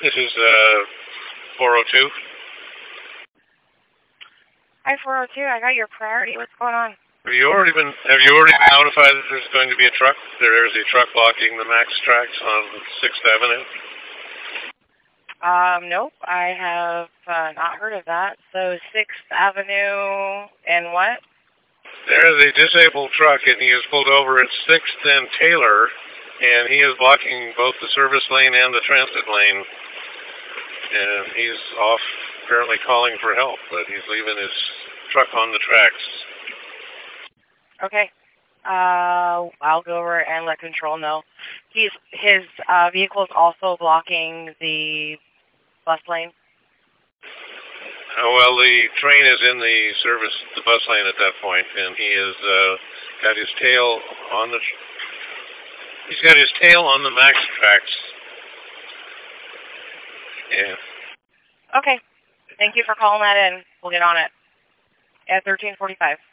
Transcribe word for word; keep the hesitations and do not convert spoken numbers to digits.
This is uh, four oh two. Hi, four oh two. I got your priority. What's going on? Have you already been? Have you already been notified that there's going to be a truck? There is a truck blocking the Max tracks on Sixth Avenue. Um, nope. I have uh, not heard of that. So Sixth Avenue and what? There is a disabled truck, and he is pulled over at Sixth and Taylor, and he is blocking both the service lane and the transit lane. And he's off, apparently calling for help, but he's leaving his truck on the tracks. Okay. Uh, I'll go over and let control know. He's his uh, vehicle is also blocking the bus lane. Uh, well, the train is in the service, the bus lane at that point, and he has uh, got his tail on the. He's got his tail on the Max tracks. Yeah. Okay. Thank you for calling that in. We'll get on it at thirteen forty-five.